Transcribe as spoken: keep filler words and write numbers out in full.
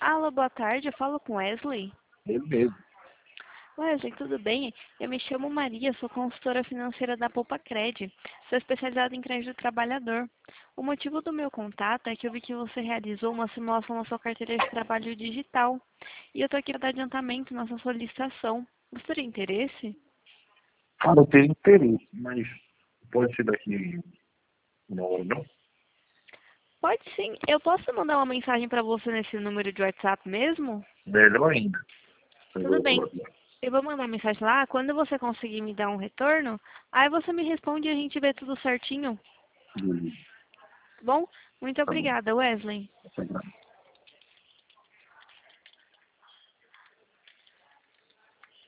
Alô, boa tarde, eu falo com Wesley. Ele mesmo. Wesley, tudo bem? Eu me chamo Maria, sou consultora financeira da Poupa Cred. Sou especializada em crédito do trabalhador. O motivo do meu contato é que eu vi que você realizou uma simulação na sua carteira de trabalho digital. E eu estou aqui para dar adiantamento na sua solicitação. Você teria interesse? Cara, eu tenho interesse, mas pode ser daqui uma hora, não? Pode sim. Eu posso mandar uma mensagem para você nesse número de WhatsApp mesmo? Melhor ainda. Tudo Agora bem. pode ir. Eu vou mandar uma mensagem lá. Quando você conseguir me dar um retorno, aí você me responde e a gente vê tudo certinho. Beleza. Tá bom? Muito Tá bom. obrigada, Wesley. Tá bom.